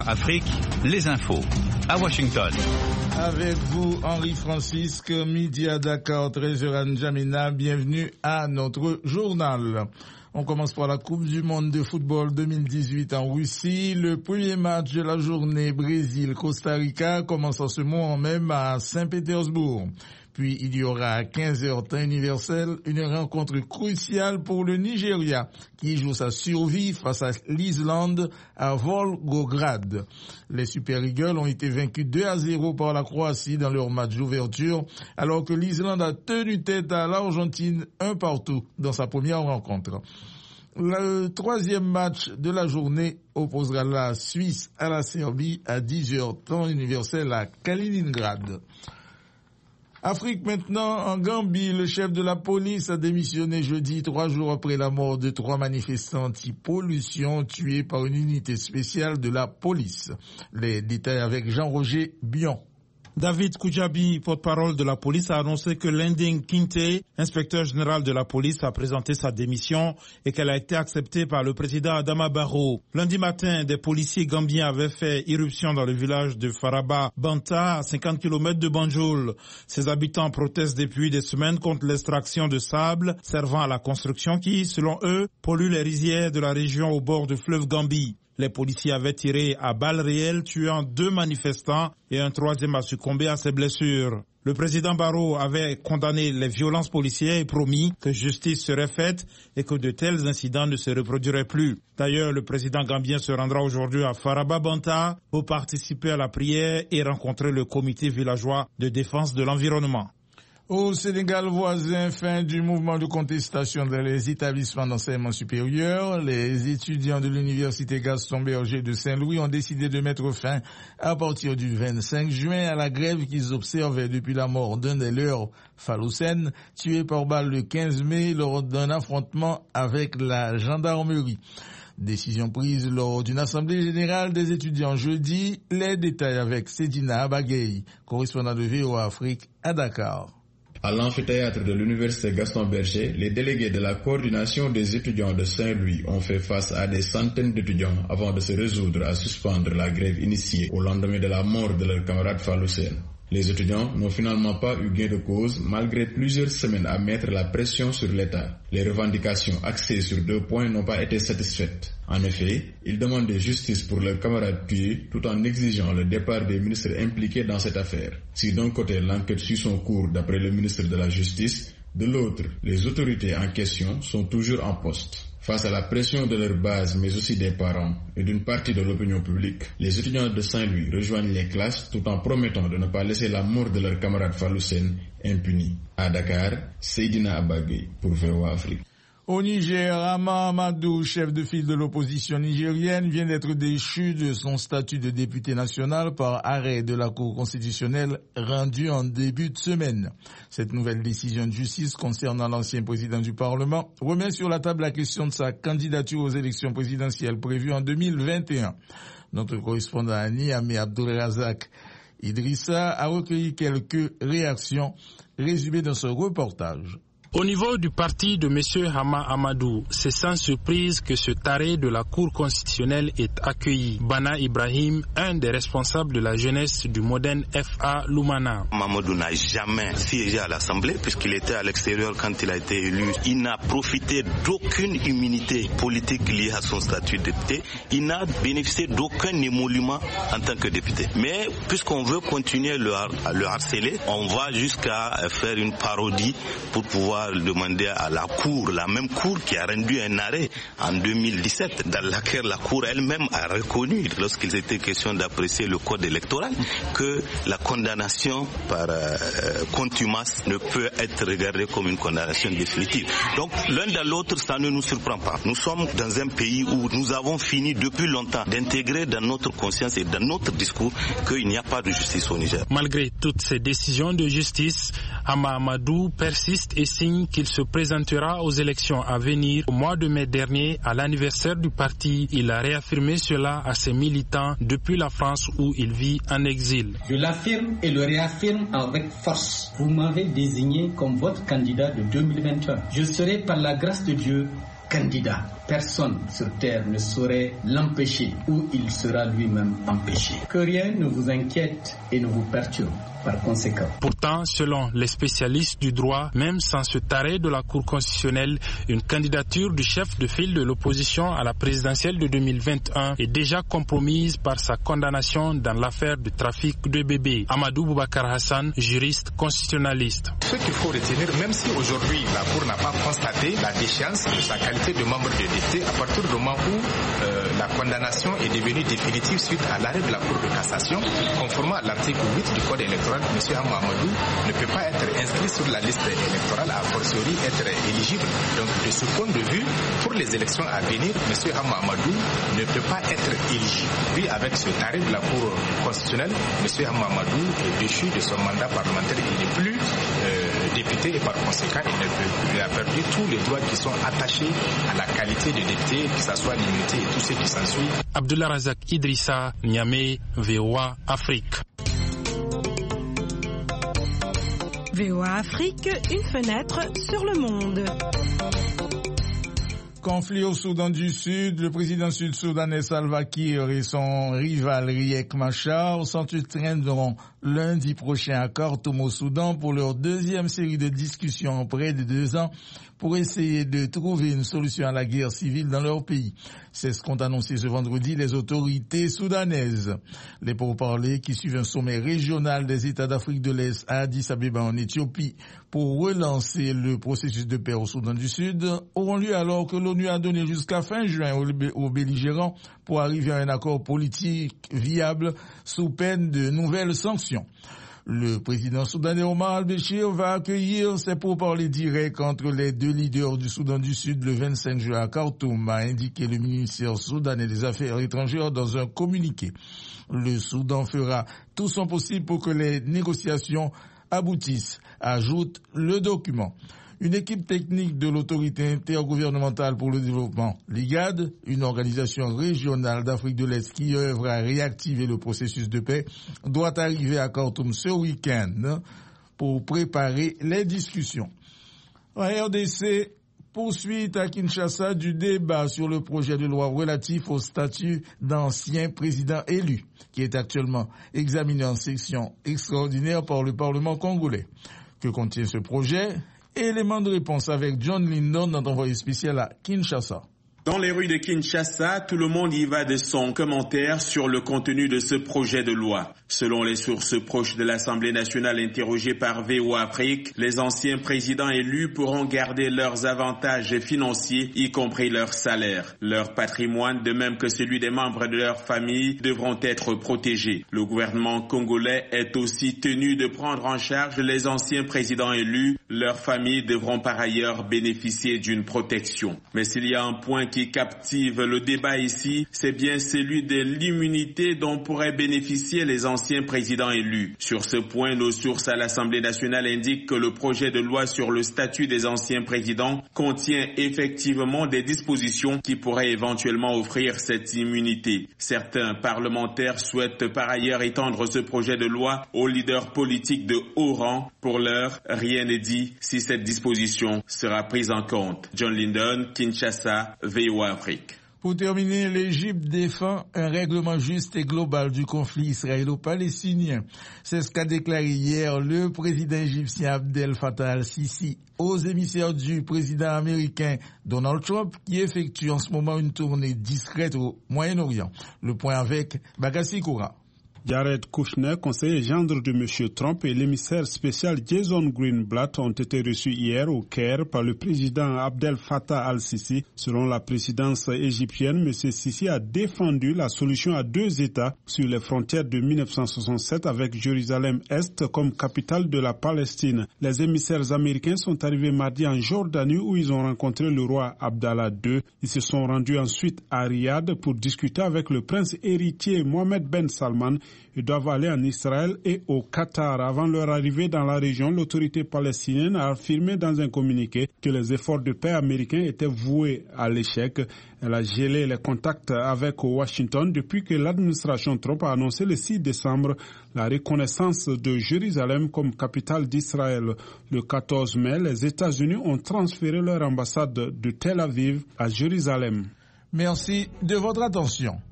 Afrique, les infos, à Washington. Avec vous, Henri-Francisque, midi à Dakar, 13h à N'Djamena. Bienvenue à notre journal. On commence par la Coupe du monde de football 2018 en Russie. Le premier match de la journée Brésil-Costa Rica commence en ce moment même à Saint-Pétersbourg. Puis il y aura à 15h temps universel une rencontre cruciale pour le Nigeria qui joue sa survie face à l'Islande à Volgograd. Les Super Eagles ont été vaincus 2-0 par la Croatie dans leur match d'ouverture alors que l'Islande a tenu tête à l'Argentine 1-1 dans sa première rencontre. Le troisième match de la journée opposera la Suisse à la Serbie à 10h temps universel à Kaliningrad. Afrique maintenant, en Gambie, le chef de la police a démissionné jeudi, 3 jours après la mort de 3 manifestants anti-pollution tués par une unité spéciale de la police. Les détails avec Jean-Roger Bion. David Koujabi, porte-parole de la police, a annoncé que Lending Kinte, inspecteur général de la police, a présenté sa démission et qu'elle a été acceptée par le président Adama Barrow. Lundi matin, des policiers gambiens avaient fait irruption dans le village de Faraba Banta, à 50 km de Banjul. Ses habitants protestent depuis des semaines contre l'extraction de sable servant à la construction qui, selon eux, pollue les rizières de la région au bord du fleuve Gambie. Les policiers avaient tiré à balles réelles, tuant 2 manifestants et un troisième a succombé à ses blessures. Le président Barrow avait condamné les violences policières et promis que justice serait faite et que de tels incidents ne se reproduiraient plus. D'ailleurs, le président gambien se rendra aujourd'hui à Faraba Banta pour participer à la prière et rencontrer le comité villageois de défense de l'environnement. Au Sénégal voisin, fin du mouvement de contestation dans les établissements d'enseignement supérieur, les étudiants de l'université Gaston Berger de Saint-Louis ont décidé de mettre fin à partir du 25 juin à la grève qu'ils observaient depuis la mort d'un des leurs, Falloussen, tué par balle le 15 mai lors d'un affrontement avec la gendarmerie. Décision prise lors d'une assemblée générale des étudiants jeudi. Les détails avec Sedina Abagay, correspondant de VOA Afrique à Dakar. À l'amphithéâtre de l'université Gaston Berger, les délégués de la coordination des étudiants de Saint-Louis ont fait face à des centaines d'étudiants avant de se résoudre à suspendre la grève initiée au lendemain de la mort de leur camarade Falloussen. Les étudiants n'ont finalement pas eu gain de cause malgré plusieurs semaines à mettre la pression sur l'État. Les revendications axées sur 2 points n'ont pas été satisfaites. En effet, ils demandaient justice pour leurs camarades tués tout en exigeant le départ des ministres impliqués dans cette affaire. Si d'un côté l'enquête suit son cours d'après le ministre de la Justice, de l'autre, les autorités en question sont toujours en poste. Face à la pression de leur base, mais aussi des parents et d'une partie de l'opinion publique, les étudiants de Saint-Louis rejoignent les classes tout en promettant de ne pas laisser la mort de leur camarade Falloussen impunie. À Dakar, Seydina Abagay pour VOA Afrique. Au Niger, Hama Amadou, chef de file de l'opposition nigérienne, vient d'être déchu de son statut de député national par arrêt de la Cour constitutionnelle rendu en début de semaine. Cette nouvelle décision de justice concernant l'ancien président du Parlement remet sur la table la question de sa candidature aux élections présidentielles prévues en 2021. Notre correspondant à Niamey, Abdulrazak Idrissa, a recueilli quelques réactions résumées dans ce reportage. Au niveau du parti de M. Hama Amadou, c'est sans surprise que ce arrêt de la Cour constitutionnelle est accueilli. Bana Ibrahim, un des responsables de la jeunesse du moderne FA Lumana. Mamadou n'a jamais siégé à l'Assemblée puisqu'il était à l'extérieur quand il a été élu. Il n'a profité d'aucune immunité politique liée à son statut de député. Il n'a bénéficié d'aucun émolument en tant que député. Mais puisqu'on veut continuer à le harceler, on va jusqu'à faire une parodie pour pouvoir demander à la Cour, la même Cour qui a rendu un arrêt en 2017, dans laquelle la Cour elle-même a reconnu, lorsqu'il était question d'apprécier le code électoral, que la condamnation par contumace ne peut être regardée comme une condamnation définitive. Donc l'un dans l'autre, ça ne nous surprend pas. Nous sommes dans un pays où nous avons fini depuis longtemps d'intégrer dans notre conscience et dans notre discours qu'il n'y a pas de justice au Niger. Malgré toutes ces décisions de justice, Hama Amadou persiste et signe qu'il se présentera aux élections à venir. Au mois de mai dernier, à l'anniversaire du parti, il a réaffirmé cela à ses militants depuis la France où il vit en exil. Je l'affirme et le réaffirme avec force. Vous m'avez désigné comme votre candidat de 2021. Je serai par la grâce de Dieu candidat. personne sur terre ne saurait l'empêcher ou il sera lui-même empêché. Que rien ne vous inquiète et ne vous perturbe. Par conséquent. Pourtant, selon les spécialistes du droit, même sans cet arrêt de la Cour constitutionnelle, une candidature du chef de file de l'opposition à la présidentielle de 2021 est déjà compromise par sa condamnation dans l'affaire de trafic de bébés. Amadou Boubacar Hassan, juriste constitutionnaliste. Ce qu'il faut retenir, même si aujourd'hui la Cour n'a pas constaté la déchéance de sa qualité de membre de député, à partir du moment où la condamnation est devenue définitive suite à l'arrêt de la Cour de cassation, conformément à l'article 8 du Code électoral, M. Hamamadou ne peut pas être inscrit sur la liste électorale, a fortiori être éligible. Donc de ce point de vue, pour les élections à venir, M. Hamamadou ne peut pas être éligible. Puis avec ce arrêt de la Cour constitutionnelle, M. Hamamadou est déchu de son mandat parlementaire. Il n'est plus député et par conséquent, il a perdu tous les droits qui sont attachés à la qualité de député, que ce soit l'immunité et tout ce qui s'ensuit. Abdullah Razak Idrissa, Niamey, VOA Afrique. VOA Afrique, une fenêtre sur le monde. Conflit au Soudan du Sud, le président sud-soudanais Salva Kiir et son rival Riek Machar s'entretiendront lundi prochain à Khartoum au Soudan pour leur deuxième série de discussions en près de 2 ans pour essayer de trouver une solution à la guerre civile dans leur pays. C'est ce qu'ont annoncé ce vendredi les autorités soudanaises. Les pourparlers qui suivent un sommet régional des États d'Afrique de l'Est à Addis Abeba en Éthiopie pour relancer le processus de paix au Soudan du Sud auront lieu alors que l'ONU a donné jusqu'à fin juin aux belligérants pour arriver à un accord politique viable sous peine de nouvelles sanctions. Le président soudanais Omar al-Béchir va accueillir ses pourparlers directs entre les deux leaders du Soudan du Sud le 25 juin à Khartoum, a indiqué le ministère soudanais des Affaires étrangères dans un communiqué. Le Soudan fera tout son possible pour que les négociations aboutissent, ajoute le document. Une équipe technique de l'autorité intergouvernementale pour le développement, l'IGAD, une organisation régionale d'Afrique de l'Est qui œuvre à réactiver le processus de paix, doit arriver à Khartoum ce week-end pour préparer les discussions. En RDC, poursuite à Kinshasa du débat sur le projet de loi relatif au statut d'ancien président élu, qui est actuellement examiné en session extraordinaire par le Parlement congolais. Que contient ce projet ? Élément de réponse avec John Lindon, notre envoyé spécial à Kinshasa. Dans les rues de Kinshasa, tout le monde y va de son commentaire sur le contenu de ce projet de loi. Selon les sources proches de l'Assemblée nationale interrogées par VOA Afrique, les anciens présidents élus pourront garder leurs avantages financiers, y compris leur salaire. Leur patrimoine, de même que celui des membres de leur famille, devront être protégés. Le gouvernement congolais est aussi tenu de prendre en charge les anciens présidents élus. Leurs familles devront par ailleurs bénéficier d'une protection. Mais s'il y a un point qui captive le débat ici, c'est bien celui de l'immunité dont pourraient bénéficier les anciens présidents élus. Sur ce point, nos sources à l'Assemblée nationale indiquent que le projet de loi sur le statut des anciens présidents contient effectivement des dispositions qui pourraient éventuellement offrir cette immunité. Certains parlementaires souhaitent par ailleurs étendre ce projet de loi aux leaders politiques de haut rang. Pour l'heure, rien n'est dit si cette disposition sera prise en compte. John Lindon, Kinshasa, VOA Afrique. Pour terminer, l'Égypte défend un règlement juste et global du conflit israélo-palestinien. C'est ce qu'a déclaré hier le président égyptien Abdel Fattah al-Sisi aux émissaires du président américain Donald Trump qui effectue en ce moment une tournée discrète au Moyen-Orient. Le point avec Bagassi Koura. Jared Kushner, conseiller gendre de M. Trump, et l'émissaire spécial Jason Greenblatt ont été reçus hier au Caire par le président Abdel Fattah al-Sisi. Selon la présidence égyptienne, M. Sisi a défendu la solution à 2 États sur les frontières de 1967 avec Jérusalem-Est comme capitale de la Palestine. Les émissaires américains sont arrivés mardi en Jordanie où ils ont rencontré le roi Abdallah II. Ils se sont rendus ensuite à Riyad pour discuter avec le prince héritier Mohammed Ben Salman Ils doivent aller en Israël et au Qatar. Avant leur arrivée dans la région, l'autorité palestinienne a affirmé dans un communiqué que les efforts de paix américains étaient voués à l'échec. Elle a gelé les contacts avec Washington depuis que l'administration Trump a annoncé le 6 décembre la reconnaissance de Jérusalem comme capitale d'Israël. Le 14 mai, les États-Unis ont transféré leur ambassade de Tel Aviv à Jérusalem. Merci de votre attention.